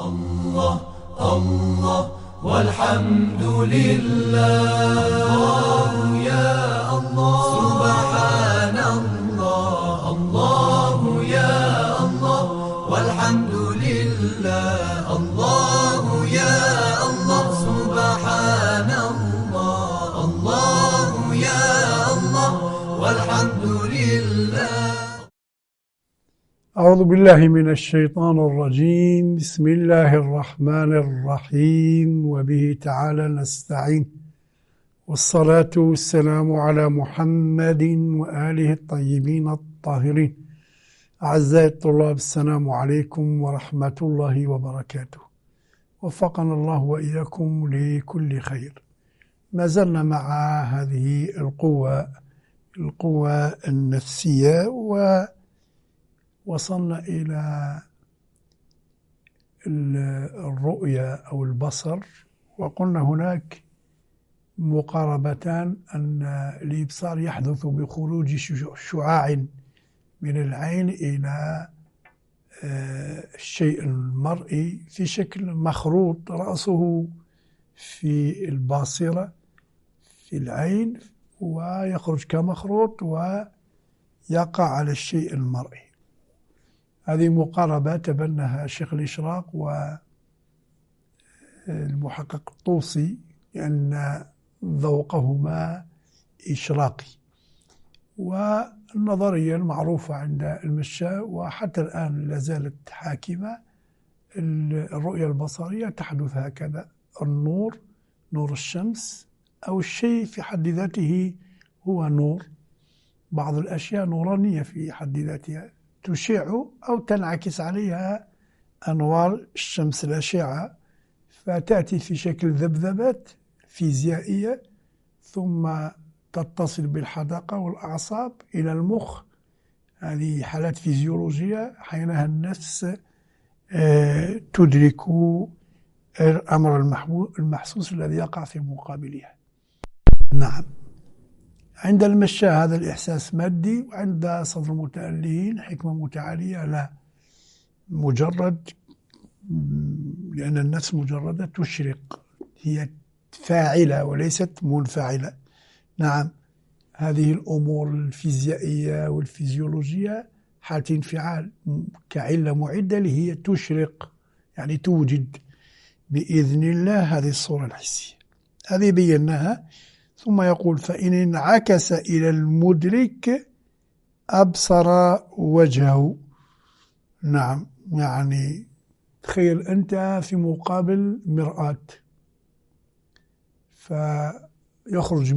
الله الله والحمد لله. الله يا الله سبحان الله. الله يا الله والحمد لله. الله يا الله سبحان الله. الله يا الله والحمد لله. أعوذ بالله من الشيطان الرجيم. بسم الله الرحمن الرحيم، وبه تعالى نستعين، والصلاة والسلام على محمد وآله الطيبين الطاهرين. أعزائي الطلاب، السلام عليكم ورحمة الله وبركاته. وفقنا الله وإياكم لكل خير. ما زلنا مع هذه القوة النفسية، وصلنا إلى الرؤية أو البصر، وقلنا هناك مقاربتان، أن الإبصار يحدث بخروج شعاع من العين إلى الشيء المرئي في شكل مخروط، رأسه في الباصرة في العين، ويخرج كمخروط ويقع على الشيء المرئي. هذه مقاربة تبناها الشيخ الإشراق والمحقق الطوسي، لأن ذوقهما إشراقي، والنظرية المعروفة عند المشاة وحتى الآن لا زالت حاكمة. الرؤية البصرية تحدث هكذا: النور، نور الشمس، أو الشيء في حد ذاته هو نور. بعض الأشياء نورانية في حد ذاتها، تشع أو تنعكس عليها أنوار الشمس الأشعة، فتأتي في شكل ذبذبات فيزيائية، ثم تتصل بالحدقة والأعصاب إلى المخ. هذه حالات فيزيولوجية، حينها النفس تدرك الأمر المحسوس الذي يقع في مقابلها. نعم، عند المشاة هذا الإحساس مادي، وعند صدر المتألهين حكمة متعالية، لا، مجرد، لأن النفس مجردة تشرق، هي فاعلة وليست منفعلة. نعم، هذه الأمور الفيزيائية والفيزيولوجية حالة انفعال كعلة معدة اللي هي تشرق، يعني توجد بإذن الله هذه الصورة الحسية. هذه بيناها. ثم يقول: فإن انعكس إلى المدرك أبصر وجهه. نعم، يعني تخيل أنت في مقابل مرآة، تخرج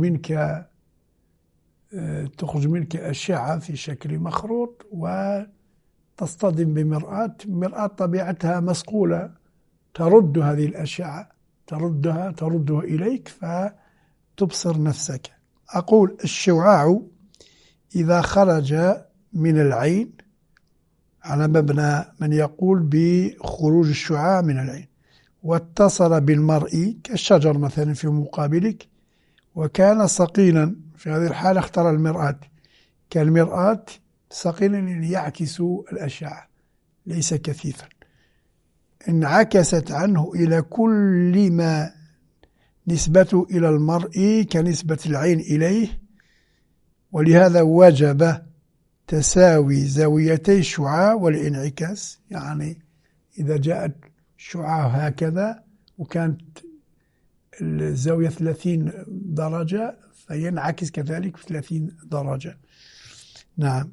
منك أشعة في شكل مخروط، وتصطدم بمرآة. مرآة طبيعتها مسقولة، ترد هذه الأشعة، تردها إليك، فتبصر نفسك. أقول: الشعاع إذا خرج من العين، على مبنى من يقول بخروج الشعاع من العين، واتصل بالمرء كالشجر مثلا في مقابلك، وكان ثقيلا، في هذه الحالة اختار المرآة، كالمرآة ثقيلا يعكس الأشعة، ليس كثيفا. انعكست عنه إلى كل ما نسبته إلى المرء كنسبة العين إليه، ولهذا وجب تساوي زاويتي الشعاع والانعكاس. يعني إذا جاءت شعاع هكذا وكانت الزاوية 30 درجة، فينعكس كذلك في 30 درجة. نعم،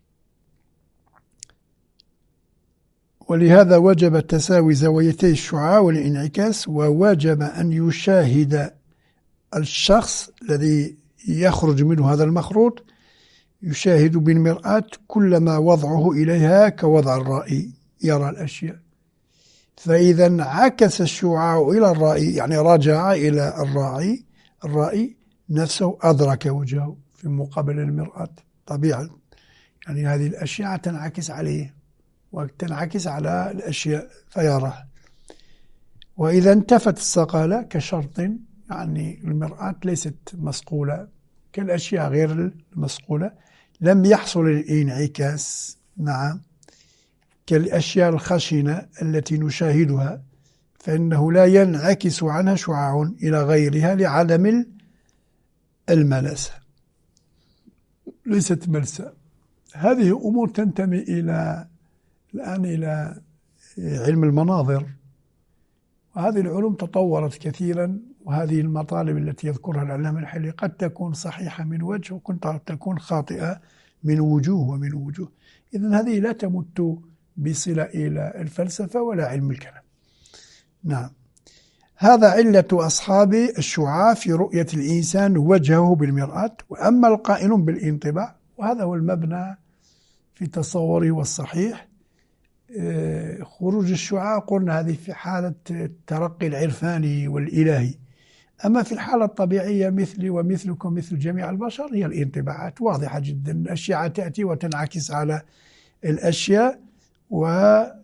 ولهذا وجب تساوي زاويتي الشعاع والانعكاس، ووجب أن يشاهد الشخص الذي يخرج منه هذا المخروط، يشاهد بالمرآة كلما وضعه إليها كوضع الرائي، يرى الأشياء. فإذا انعكس الشعاع إلى الرائي، يعني رجع إلى الرائي نفسه، أدرك وجهه في مقابل المرآة طبيعة. يعني هذه الأشياء تنعكس عليه وتنعكس على الأشياء فيراها. وإذا انتفت الصقالة كشرط، يعني المرآة ليست مسقولة كالأشياء غير المسقولة، لم يحصل الانعكاس. نعم، كالأشياء الخشنة التي نشاهدها، فإنه لا ينعكس عنها شعاع إلى غيرها لعدم الملسة، ليست ملسة. هذه أمور تنتمي الآن إلى علم المناظر، وهذه العلوم تطورت كثيرا، وهذه المطالب التي يذكرها العلامة الحلي قد تكون صحيحة من وجه وقد تكون خاطئة من وجوه ومن وجوه. إذن هذه لا تمت بصلة إلى الفلسفة ولا علم الكلام. نعم، هذا علة أصحاب الشعاع في رؤية الإنسان وجهه بالمرآة. وأما القائل بالانطباع، وهذا هو المبنى في تصوره والصحيح، خروج الشعاع قلنا هذه في حالة الترقي العرفاني والإلهي. أما في الحالة الطبيعية مثلي ومثلكم مثل جميع البشر هي الانطباعات واضحة جدا. الأشياء تأتي وتنعكس على الأشياء وتمر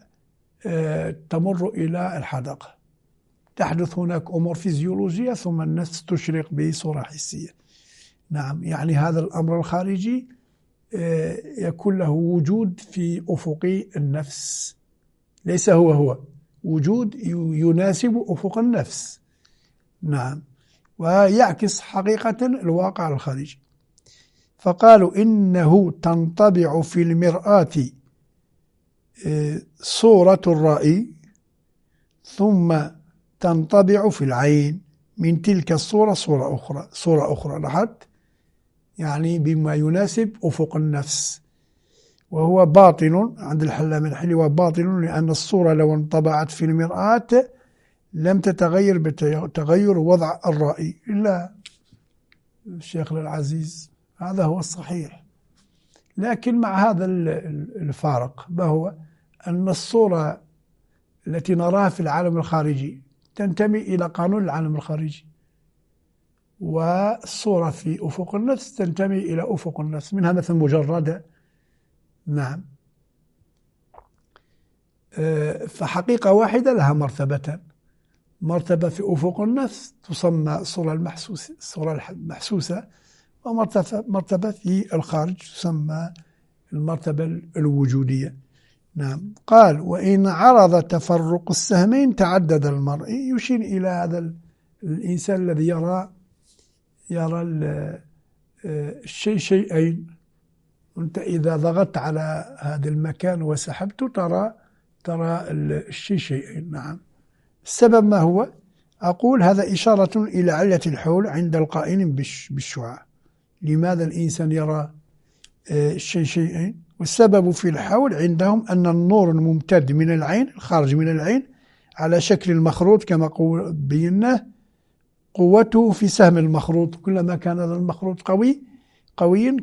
إلى الحدقة، تحدث هناك أمور فيزيولوجية ثم النفس تشرق بصورة حسية. نعم، يعني هذا الأمر الخارجي يكون له وجود في أفق النفس، ليس هو وجود يناسب أفق النفس. نعم، ويعكس حقيقة الواقع الخارجي. فقالوا إنه تنطبع في المرآة صورة الرأي ثم تنطبع في العين من تلك الصورة صورة أخرى لاحظت، يعني بما يناسب أفق النفس، وهو باطل عند العلامة الحلي، وباطل لأن الصورة لو انطبعت في المرآة لم تتغير بتغير وضع الرأي إلا الشيخ العزيز. هذا هو الصحيح، لكن مع هذا الفارق، ما هو أن الصورة التي نراها في العالم الخارجي تنتمي إلى قانون العالم الخارجي، والصورة في أفق النفس تنتمي إلى أفق النفس، منها مثل مجردة. نعم، فحقيقة واحدة لها مرتبتان، مرتبة في أفق النفس تسمى الصورة المحسوسة، ومرتبة في الخارج تسمى المرتبة الوجودية. نعم، قال وإن عرض تفرق السهمين تعدد المرء، يشير إلى هذا الإنسان الذي يرى الشيء شيئين. أنت إذا ضغطت على هذا المكان وسحبته ترى الشيء شيئين. نعم، السبب ما هو؟ أقول هذا إشارة إلى علة الحول عند القائل بالشعاع. لماذا الإنسان يرى الشيء شيئين؟ والسبب في الحول عندهم أن النور الممتد من العين الخارج من العين على شكل المخروط كما بيناه، قوته في سهم المخروط، كلما كان هذا المخروط قويا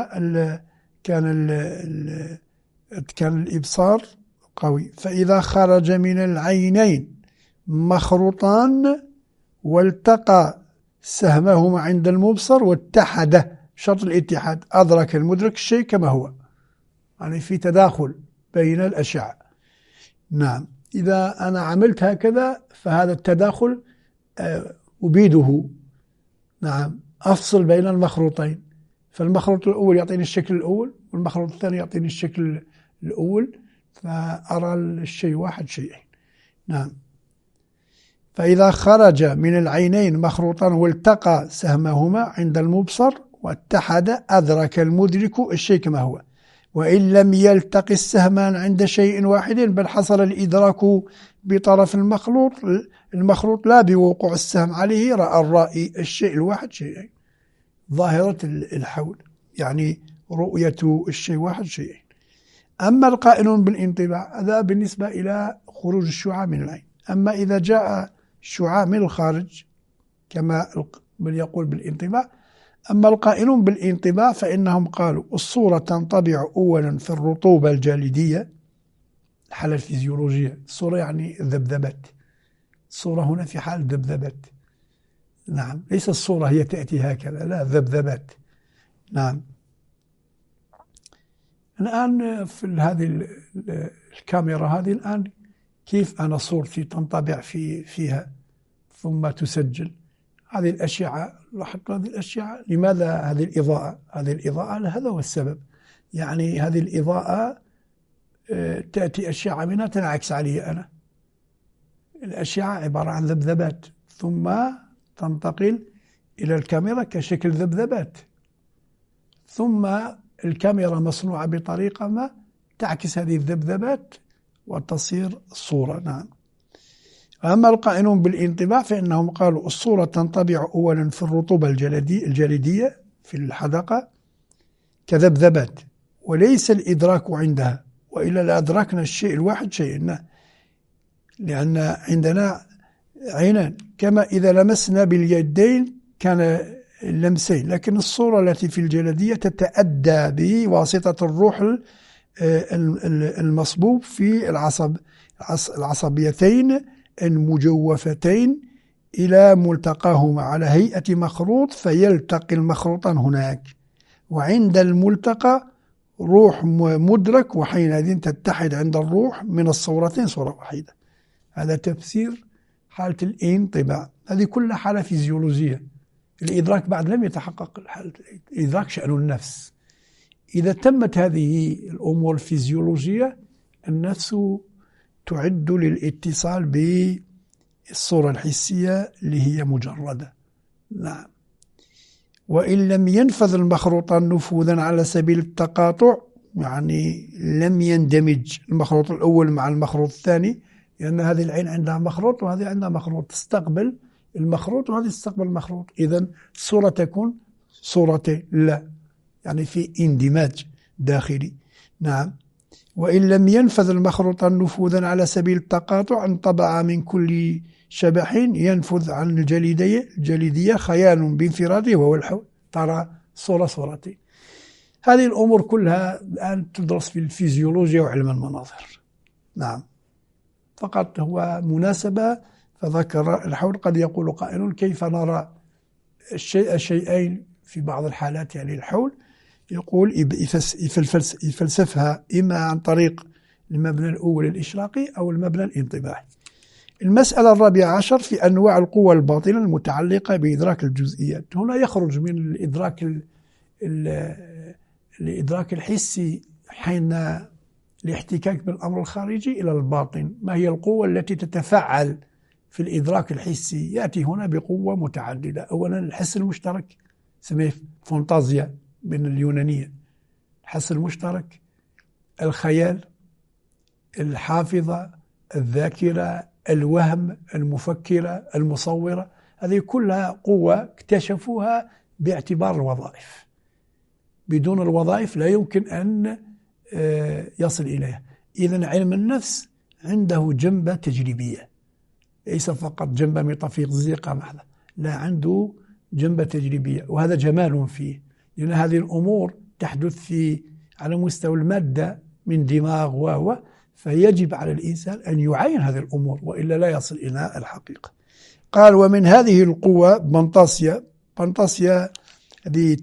كان الإبصار قوي. فإذا خرج من العينين مخروطان والتقى سهمهما عند المبصر واتحد، شرط الاتحاد، أدرك المدرك الشيء كما هو، يعني في تداخل بين الأشعة. نعم، إذا أنا عملت هكذا فهذا التداخل أبيده. نعم، أفصل بين المخروطين، فالمخروط الأول يعطيني الشكل الأول والمخروط الثاني يعطيني الشكل الأول، فأرى الشيء واحد شيئين. نعم، فإذا خرج من العينين مخروطان والتقى سهمهما عند المبصر واتحد أدرك المدرك الشيء كما هو. وإن لم يلتقي السهمان عند شيء واحد بل حصل الإدراك بطرف المخروط لا بوقوع السهم عليه، رأى الرائي الشيء الواحد شيئين. ظاهرة الحول يعني رؤية الشيء واحد شيئين. أما القائلون بالانطباع هذا بالنسبة إلى خروج الشعاع من العين. أما إذا جاء الشعاع من الخارج كما من يقول بالانطباع. أما القائلون بالانطباع فإنهم قالوا الصورة تنطبع أولا في الرطوبة الجليدية، الحالة الفيزيولوجية. الصورة يعني ذبذبت، الصورة هنا في حال ذبذبت. نعم، ليس الصورة هي تأتي هكذا، لا، ذبذبت. نعم، الآن في هذه الكاميرا هذه الآن كيف أنا صورتي تنطبع فيها ثم تسجل. هذه الأشعة، لاحظت هذه الأشعة، لماذا هذه الإضاءة؟ هذه الإضاءة هذا هو السبب، يعني هذه الإضاءة تأتي أشعة منها تنعكس علي أنا. الأشعة عبارة عن ذبذبات ثم تنتقل إلى الكاميرا كشكل ذبذبات، ثم الكاميرا مصنوعة بطريقة ما تعكس هذه الذبذبات وتصير صورة. نعم. أما القائلون بالانطباع فإنهم قالوا الصورة تنطبع أولا في الرطوبة الجليدية في الحدقة كذبذبات، وليس الإدراك عندها، وإلا لأدركنا الشيء الواحد شيئا، لأن عندنا عينان كما إذا لمسنا باليدين كان اللمسين، لكن الصورة التي في الجليدية تتأدى بواسطة الروح المصبوب في العصبيتين المجوفتين إلى ملتقاهما على هيئة مخروط، فيلتقي المخروطان هناك، وعند الملتقى روح مدرك، وحينئذ تتحد عند الروح من الصورتين صورة واحدة. هذا تفسير حالة الانطباع. هذه كلها حالة فيزيولوجية. الإدراك بعد لم يتحقق. الإدراك شأن النفس. إذا تمت هذه الأمور الفيزيولوجية النفس تعد للاتصال بالصورة الحسية اللي هي مجردة. نعم. وإن لم ينفذ المخروطان نفوذا على سبيل التقاطع، يعني لم يندمج المخروط الأول مع المخروط الثاني، لأن هذه العين عندها مخروط وهذه عندها مخروط، تستقبل المخروط وهذه تستقبل المخروط، إذن الصورة تكون صورتين، لا، يعني في اندماج داخلي. نعم. وإن لم ينفذ المخروطان نفوذا على سبيل التقاطع انطبع من كل شبح ينفذ عن الجليدية خيال بانفراده وهو الحول، ترى صورتين. هذه الأمور كلها الآن تدرس في الفيزيولوجيا وعلم المناظر. نعم. فقط هو مناسبة فذكر الحول. قد يقول قائل كيف نرى الشيئين في بعض الحالات، يعني الحول يقول يفلسفها إما عن طريق المبنى الأول الإشراقي أو المبنى الانطباعي. المسألة الرابعة عشر في أنواع القوى الباطنة المتعلقة بإدراك الجزئيات. هنا يخرج من الإدراك الحسي حين الاحتكاك بالأمر الخارجي إلى الباطن. ما هي القوة التي تتفعل في الإدراك الحسي؟ يأتي هنا بقوة متعددة. أولا الحس المشترك، سميه فانتازيا من اليونانية، الحس المشترك، الخيال، الحافظة، الذاكرة، الوهم، المفكرة، المصورة. هذه كلها قوة اكتشفوها باعتبار الوظائف. بدون الوظائف لا يمكن أن يصل إليها. إذن علم النفس عنده جنبة تجريبية، ليس فقط جنبة ميتافيزيقية محضة، لا، عنده جنبة تجريبية، وهذا جمال فيه، لأن هذه الأمور تحدث على مستوى المادة من دماغ فيجب على الإنسان أن يعاين هذه الأمور، وإلا لا يصل إلى الحقيقة. قال ومن هذه القوة بنطاسيا هذه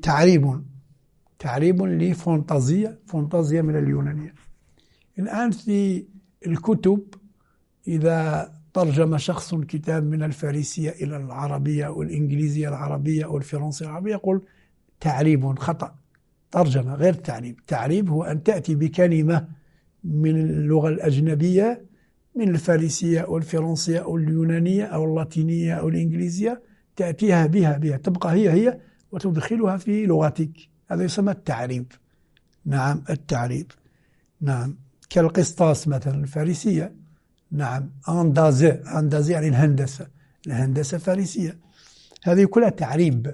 تعريب لفانتازيا من اليونانية. الآن في الكتب إذا ترجم شخص كتاب من الفارسية إلى العربية أو الإنجليزية العربية أو الفرنسية العربية يقول تعريب، خطأ، ترجمة غير تعريب. تعريب هو أن تأتي بكلمة من اللغة الأجنبية، من الفارسية أو الفرنسية أو اليونانية أو اللاتينية أو الإنجليزية، تأتيها بها تبقى هي وتدخلها في لغتك. هذا يسمى التعريب. نعم، التعريب. نعم، كالقسطاس مثلا الفارسية. نعم، أندازي يعني الهندسة فارسية. هذه كلها تعريب.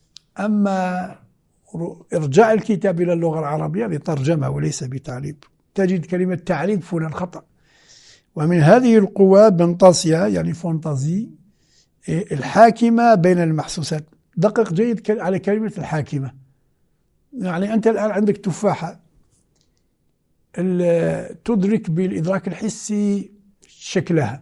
أما إرجاع الكتاب إلى اللغة العربية بترجمة وليس بتعريب، تجد كلمة تعريب فلان خطأ. ومن هذه القوى بنطاسيا يعني فانتازي الحاكمة بين المحسوسات. دقق جيد على كلمة الحاكمة. يعني أنت الآن عندك تفاحة، تدرك بالإدراك الحسي شكلها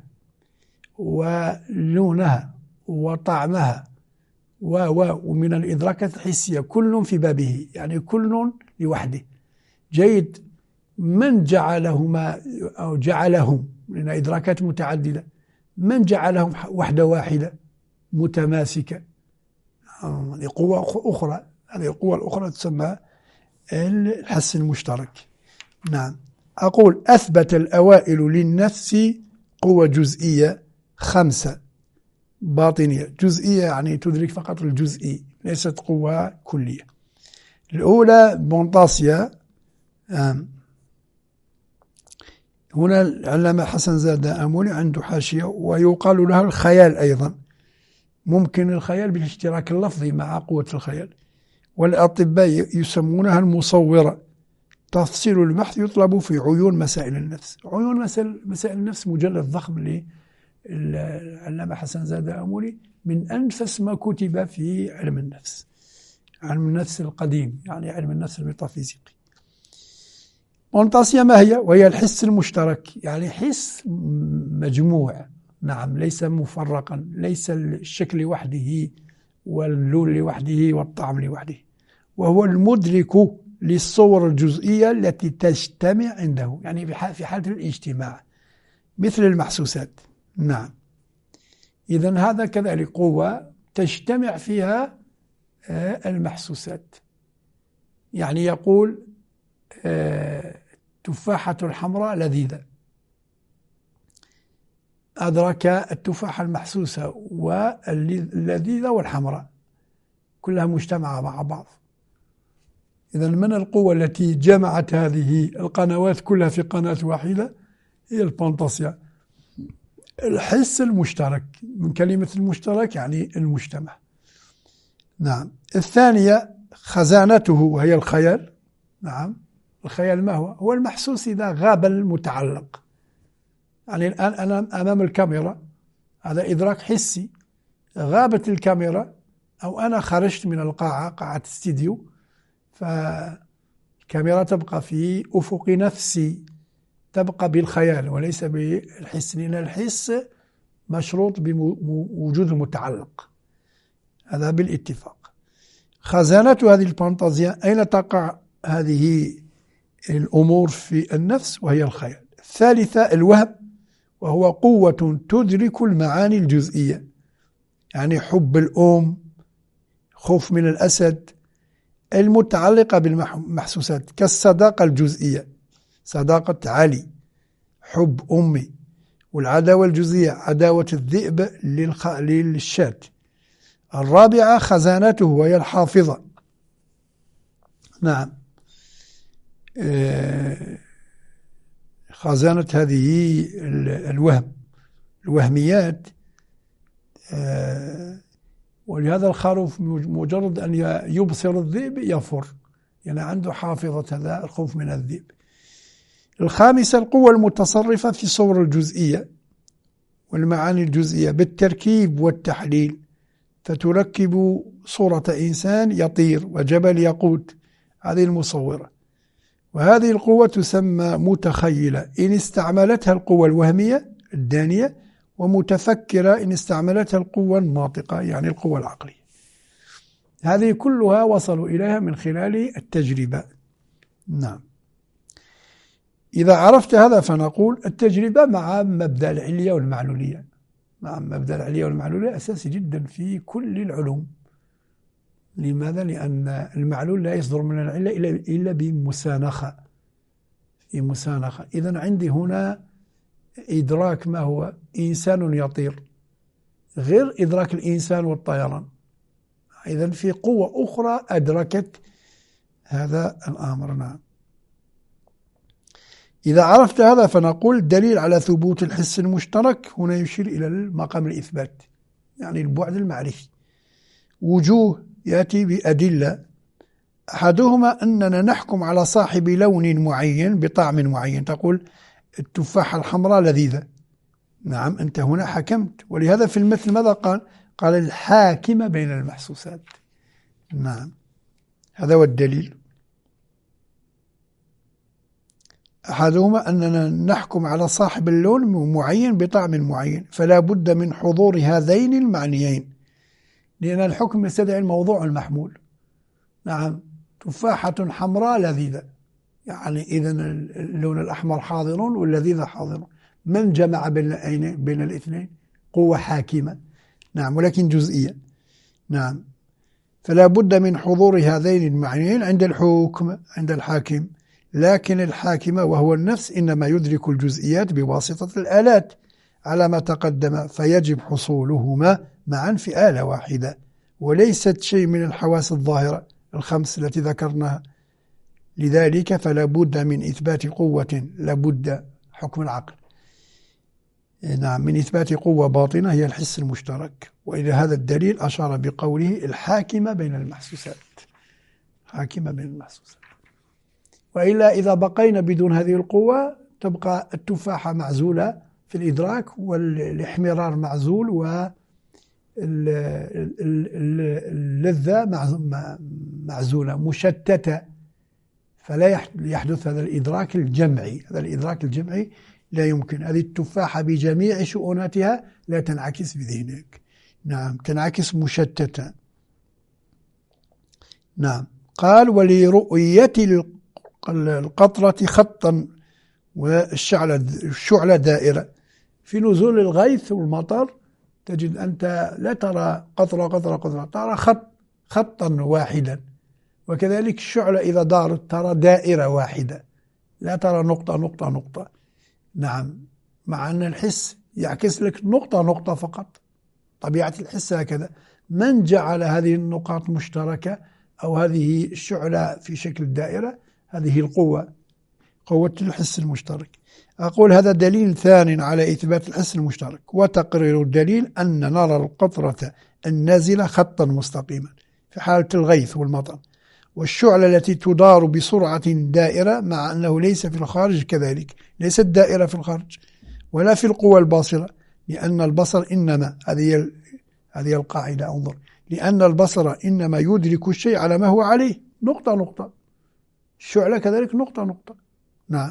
ولونها وطعمها ومن الإدراكات الحسية كل في بابه، يعني كل لوحده. جيد. من جعلهما أو جعلهم، لأن إدراكات متعددة، من جعلهم وحدة واحدة متماسكة؟ هذه قوة أخرى. هذه القوة الأخرى تسمى الحس المشترك. نعم. أقول أثبت الأوائل للنفس قوة جزئية 5 باطنية. جزئية يعني تدرك فقط الجزئي، ليست قوة كلية. الأولى بونطاسيا. هنا العلامة حسن زاد آمولي عنده حاشية ويقال لها الخيال أيضا، ممكن الخيال بالاشتراك اللفظي مع قوة الخيال، والأطباء يسمونها المصورة. تفصيل البحث يطلب في عيون مسائل النفس. عيون مسائل النفس مجلد ضخم للعلامة حسن زاد آمولي، من أنفس ما كتب في علم النفس، علم النفس القديم، يعني علم النفس الميتافيزيقي. مونطاسيا ما هي؟ وهي الحس المشترك، يعني حس مجموع، نعم، ليس مفرقا، ليس الشكل لوحده واللون لوحده والطعم لوحده، وهو المدرك للصور الجزئية التي تجتمع عنده، يعني في حالة الاجتماع مثل المحسوسات. نعم، إذن هذا كذلك قوة تجتمع فيها المحسوسات. يعني يقول تفاحة الحمراء لذيذة، أدرك التفاحة المحسوسة واللذيذة والحمراء كلها مجتمعة مع بعض. إذن من القوة التي جمعت هذه القنوات كلها في قناة واحدة هي البونطاسيا، الحس المشترك، من كلمة المشترك يعني المجتمع. نعم. الثانية خزانته وهي الخيال. نعم، الخيال ما هو؟ هو المحسوس إذا غاب المتعلق. يعني الآن أنا أمام الكاميرا، هذا إدراك حسي، غابت الكاميرا أو أنا خرجت من القاعة، قاعة استديو، فالكاميرا تبقى في أفق نفسي، تبقى بالخيال وليس بالحس، لأن الحس مشروط بوجود المتعلق، هذا بالاتفاق. خزانة هذه الفانتازيا، أين تقع هذه الأمور في النفس؟ وهي الخيال. الثالثة الوهم، وهو قوة تدرك المعاني الجزئية، يعني حب الأم، خوف من الأسد، المتعلقة بالمحسوسات، كالصداقة الجزئية، صداقة علي، حب أمي، والعداوة الجزئية، عداوة الذئب للشاة. الرابعة خزانته وهي الحافظة. نعم، خزانة هذه الوهميات. ولهذا الخروف مجرد أن يبصر الذئب يفر، يعني عنده حافظة هذا الخوف من الذئب. الخامسة القوة المتصرفة في صور الجزئية والمعاني الجزئية بالتركيب والتحليل، فتركب صورة إنسان يطير وجبل يقود، هذه المصورة. وهذه القوة تسمى متخيلة إن استعملتها القوة الوهمية الدانية، ومتفكرة إن استعملتها القوة الناطقة، يعني القوة العقلية. هذه كلها وصلوا إليها من خلال التجربة. نعم. إذا عرفت هذا فنقول التجربة مع مبدأ العلية والمعلولية. نعم، مبدأ العلية والمعلولية أساسي جدا في كل العلوم. لماذا؟ لأن المعلول لا يصدر من العلة إلا بمسانخة، في مسانخة. إذن عندي هنا إدراك ما هو إنسان يطير غير إدراك الإنسان والطيران، إذن في قوة أخرى أدركت هذا الأمر. نعم. إذا عرفت هذا فنقول دليل على ثبوت الحس المشترك هنا يشير إلى المقام الإثبات، يعني البعد المعرفي. وجوه يأتي بأدلة، أحدهما أننا نحكم على صاحب لون معين بطعم معين. تقول التفاحة الحمراء لذيذة، نعم، أنت هنا حكمت. ولهذا في المثل ماذا قال؟ قال الحاكم بين المحسوسات. نعم، هذا هو الدليل. أحدهما أننا نحكم على صاحب اللون معين بطعم معين، فلا بد من حضور هذين المعنيين، لأن الحكم يستدعي الموضوع المحمول. نعم، تفاحة حمراء لذيذة، يعني إذن اللون الأحمر حاضر واللذيذة حاضر. من جمع بين الاثنين؟ قوة حاكمة. نعم، ولكن جزئية. نعم، فلا بد من حضور هذين المعنيين عند الحكم، عند الحاكم. لكن الحاكم وهو النفس إنما يدرك الجزئيات بواسطة الآلات على ما تقدم، فيجب حصولهما معا في آلة واحدة، وليست شيء من الحواس الظاهرة الخمس التي ذكرناها. لذلك فلا بد من إثبات قوة، لابد حكم العقل، نعم، من إثبات قوة باطنة هي الحس المشترك. وإلى هذا الدليل أشار بقوله الحاكمة بين المحسوسات، حاكمة بين المحسوسات. وإلا إذا بقينا بدون هذه القوة تبقى التفاحة معزولة في الإدراك، والاحمرار معزول، واللذة معزولة مشتتة، فلا يحدث هذا الإدراك الجمعي. هذا الإدراك الجمعي لا يمكن. هذه التفاحة بجميع شؤوناتها لا تنعكس بذهنك، نعم، تنعكس مشتتة. نعم. قال ولرؤية القطرة خطا والشعلة دائرة. في نزول الغيث والمطر تجد أنت لا ترى قطرة، ترى خطا واحدا. وكذلك الشعلة إذا دارت ترى دائرة واحدة، لا ترى نقطة. نعم، مع أن الحس يعكس لك نقطة فقط. طبيعة الحس هكذا. من جعل هذه النقاط مشتركة أو هذه الشعلة في شكل الدائرة؟ هذه القوة، قوة الحس المشترك. أقول هذا دليل ثاني على إثبات الحس المشترك. وتقرير الدليل أن نرى القطرة النازلة خطا مستقيما في حالة الغيث والمطر، والشعلة التي تدار بسرعة دائرة، مع أنه ليس في الخارج كذلك، ليست دائرة في الخارج ولا في القوى الباصرة، لأن البصر إنما، هذه القاعدة، انظر، لأن البصر إنما يدرك الشيء على ما هو عليه، نقطة. الشعلة كذلك نقطة. نعم.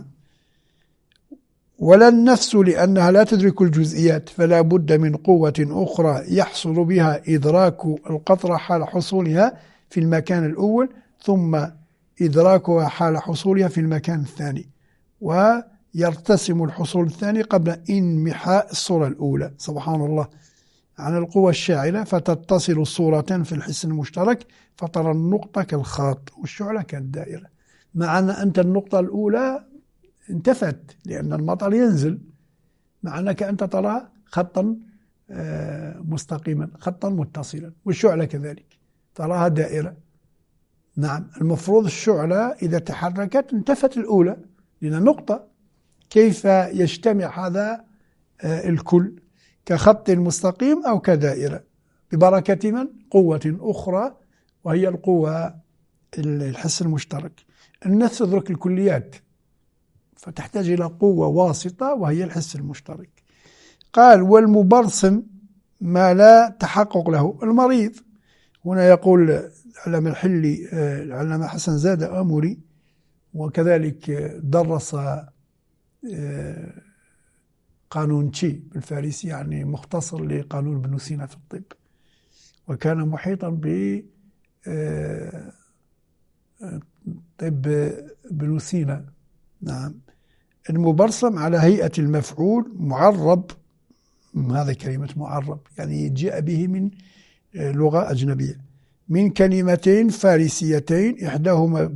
ولا النفس لأنها لا تدرك الجزئيات، فلا بد من قوة أخرى يحصل بها إدراك القطرة حال حصولها في المكان الأول، ثم إدراكها حال حصولها في المكان الثاني، ويرتسم الحصول الثاني قبل انمحاء الصورة الأولى. سبحان الله، عن القوة الشاعلة فتتصل الصورة في الحس المشترك، فترى النقطة كالخط والشعلة كالدائرة، مع أن أنت النقطة الأولى انتفت لأن المطر ينزل، مع أنك أنت ترى خطا مستقيما، خطا متصلا، والشعلة كذلك تراها دائرة. نعم، المفروض الشعلة إذا تحركت انتفت الأولى لأن نقطة. كيف يجتمع هذا الكل كخط مستقيم أو كدائرة؟ ببركة من؟ قوة أخرى، وهي القوة الحس المشترك. النفس تدرك الكليات، فتحتاج إلى قوة واسطة وهي الحس المشترك. قال والمبرصم ما لا تحقق له. المريض هنا يقول العلامة الحلي، العلامة حسن زاد أموري، وكذلك درس قانون تشي بالفارسي، يعني مختصر لقانون ابن سينا في الطب، وكان محيطا ب طب ابن سينا. نعم. المبرصم على هيئة المفعول معرب، هذا كلمة معرب يعني جاء به من لغة أجنبية، من كلمتين فارسيتين، إحداهما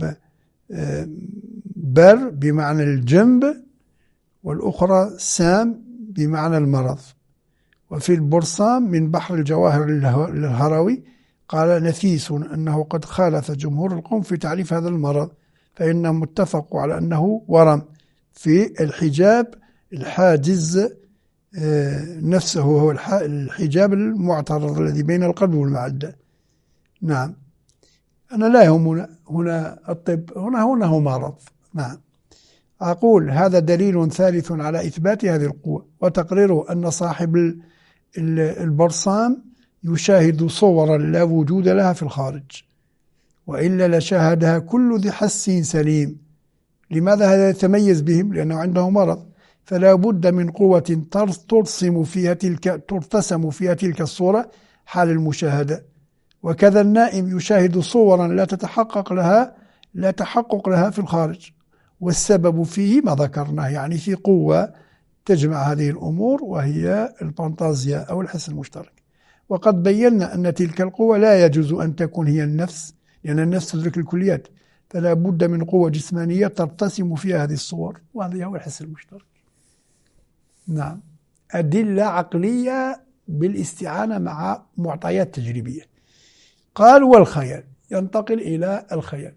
بر بمعنى الجنب، والأخرى سام بمعنى المرض. وفي البرصام من بحر الجواهر الهروي قال نفيس أنه قد خالف جمهور القوم في تعريف هذا المرض، فإنهم اتفقوا على أنه ورم في الحجاب الحاجز نفسه، هو الحجاب المعترض الذي بين القلب والمعدة. نعم. أنا لا يهمنا هنا الطب، هنا هو مرض. نعم. أقول هذا دليل ثالث على إثبات هذه القوة، وتقريره أن صاحب البرصام يشاهد صورا لا وجود لها في الخارج، وإلا لشاهدها كل ذي حس سليم. لماذا هذا يتميز بهم؟ لأنه عنده مرض، فلا بد من قوة ترتسم فيها تلك الصورة حال المشاهدة. وكذا النائم يشاهد صورا لا تحقق لها في الخارج، والسبب فيه ما ذكرناه، يعني في قوة تجمع هذه الأمور، وهي الفانتازيا أو الحس المشترك. وقد بينا أن تلك القوة لا يجوز أن تكون هي النفس، لأن النفس تدرك الكليات، فلا بد من قوة جسمانية ترتسم فيها هذه الصور، وهذا هو الحس المشترك. نعم، أدلة عقلية بالاستعانة مع معطيات تجريبية. قال والخيال، ينتقل إلى الخيال.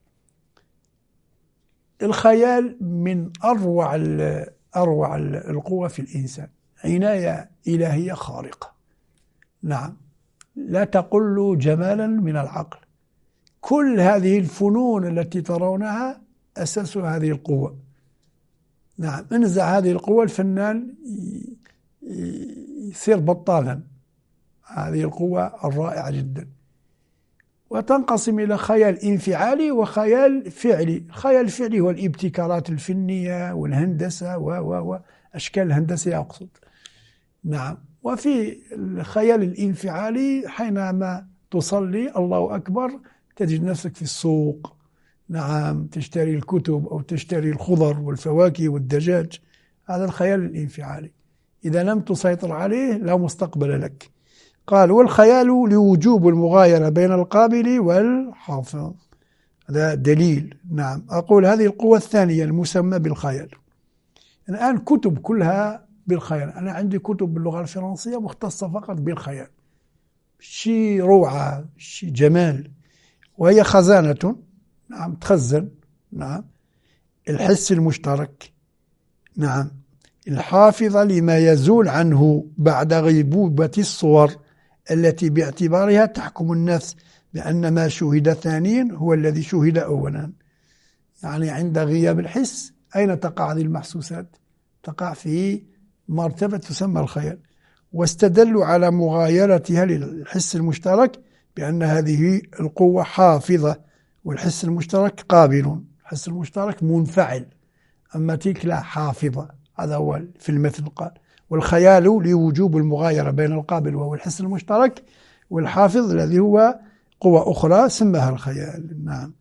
الخيال من أروع القوى في الإنسان، عناية إلهية خارقة. نعم، لا تقل جمالا من العقل. كل هذه الفنون التي ترونها أساسها هذه القوة. نعم، انزع هذه القوة الفنان يصير بطالا. هذه القوة الرائعة جدا. وتنقسم إلى خيال انفعالي وخيال فعلي. الخيال الفعلي هو الابتكارات الفنية والهندسة وأشكال الهندسية أقصد. نعم، وفي الخيال الانفعالي حينما تصلي الله أكبر تجد نفسك في السوق. نعم، تشتري الكتب أو تشتري الخضر والفواكه والدجاج. هذا الخيال الانفعالي، إذا لم تسيطر عليه لا مستقبل لك. قال والخيال لوجوب المغايرة بين القابل والحافظ. هذا دليل. نعم، أقول هذه القوة الثانية المسمى بالخيال. الآن كتب كلها بالخيال. أنا عندي كتب باللغة الفرنسية مختصة فقط بالخيال، شيء روعة، شيء جمال، وهي خزانة. نعم، تخزن. نعم، الحس المشترك. نعم، الحافظة لما يزول عنه بعد غيبوبة الصور التي باعتبارها تحكم النفس بأن ما شهد ثانيا هو الذي شهد أولا. يعني عند غياب الحس أين تقع هذه المحسوسات؟ تقع في مرتبة تسمى الخيال. واستدلوا على مغايرتها للحس المشترك بأن هذه القوة حافظة والحس المشترك قابل. الحس المشترك منفعل، أما تلك لا حافظة. هذا هو في المثل. قال والخيال لوجوب المغايرة بين القابل وهو الحس المشترك والحافظ الذي هو قوة أخرى سماها الخيال. نعم،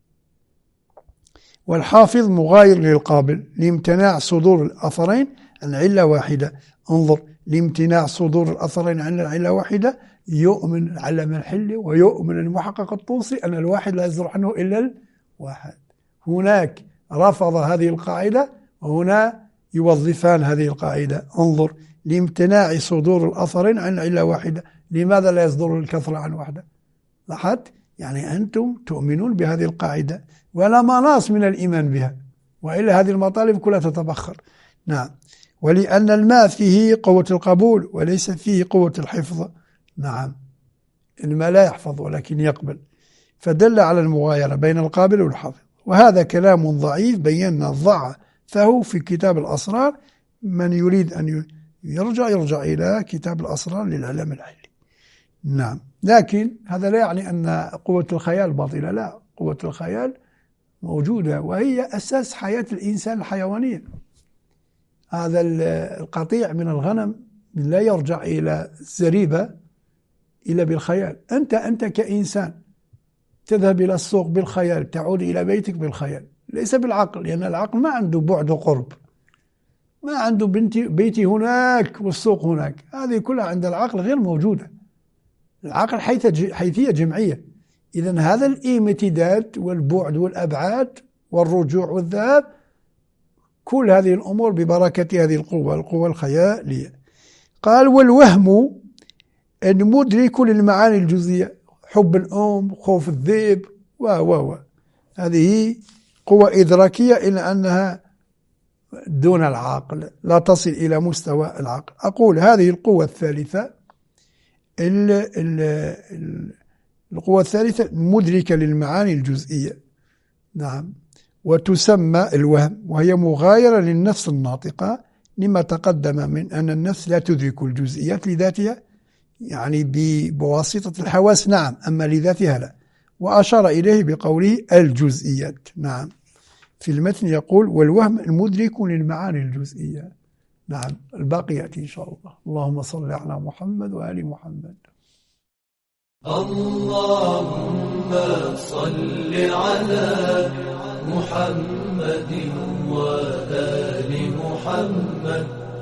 والحافظ مغاير للقابل لامتناع صدور الأثرين عن علة واحدة. انظر، لامتناع صدور الأثرين عن علة واحدة. يؤمن علم الحل ويؤمن المحقق الطوسي أن الواحد لا يصدر عنه إلا الواحد. هناك رفض هذه القاعدة وهنا يوظفان هذه القاعدة. انظر، لامتناع صدور الأثرين عن علة واحدة. لماذا لا يصدر الكثرة عن واحدة؟ لاحظت؟ يعني أنتم تؤمنون بهذه القاعدة ولا مناص من الإيمان بها، وإلا هذه المطالب كلها تتبخر. نعم، ولأن الماء فيه قوة القبول وليس فيه قوة الحفظ. نعم، الماء لا يحفظ ولكن يقبل، فدل على المغايرة بين القابل والحافظ. وهذا كلام ضعيف بينا ضعفه في كتاب الأسرار. من يريد أن يرجع إلى كتاب الأسرار للعلم الحلي. نعم، لكن هذا لا يعني أن قوة الخيال باطلة. لا، قوة الخيال موجودة وهي أساس حياة الإنسان الحيوانية. هذا القطيع من الغنم لا يرجع إلى الزريبة إلا بالخيال. أنت كإنسان تذهب إلى السوق بالخيال، تعود إلى بيتك بالخيال، ليس بالعقل، لأن العقل ما عنده بعد وقرب، ما عنده بيتي هناك والسوق هناك. هذه كلها عند العقل غير موجودة. العقل حيثية جمعية. إذن هذا الامتداد والبعد والأبعاد والرجوع والذهاب، كل هذه الأمور ببركة هذه القوة الخيالية. قال والوهم المدرك للمعاني الجزئية، حب الأم، خوف الذئب هذه قوة إدراكية إلا أنها دون العقل، لا تصل إلى مستوى العقل. أقول هذه القوة الثالثة، القوة الثالثة المدركة للمعاني الجزئية. نعم، وتسمى الوهم، وهي مغايرة للنفس الناطقة لما تقدم من أن النفس لا تدرك الجزئيات لذاتها، يعني بواسطة الحواس. نعم، أما لذاتها لا. وأشار إليه بقوله الجزئيات. نعم، في المتن يقول والوهم المدرك للمعاني الجزئية. نعم، الباقي يأتي إن شاء الله. اللهم صل على محمد وآل محمد. اللهم صل على محمد وآل محمد.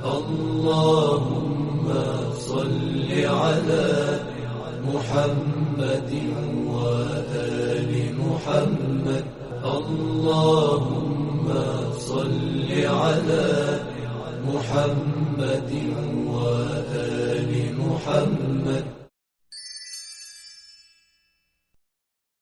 اللهم صل على محمد وآل محمد. اللهم صل على محمد وآل محمد